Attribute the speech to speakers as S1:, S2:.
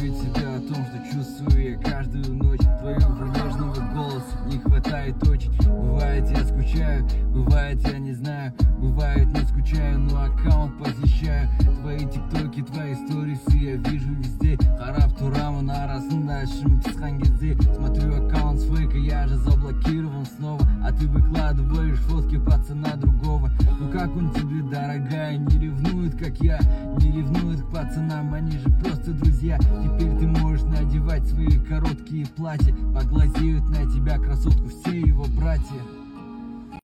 S1: ведь тебя о том, что чувствую я каждую ночь. Твоего нежного голоса не хватает очень. Бывает я скучаю, бывает я не знаю, бывает не скучаю, но аккаунт посещаю. Твои тиктоки, твои сторисы я вижу везде. Харап турамын арасында ішім пысқан кезде. Смотрю аккаунт с фейка, я же заблокирован снова. А ты выкладываешь фотки пацана другого. Ну как он тебе, дорогая, не ревнует, как я? Не ревнует к пацанам, они же просто друзья. Теперь ты можешь надевать свои короткие платья. Поглазеют на тебя, красотку, все его братья.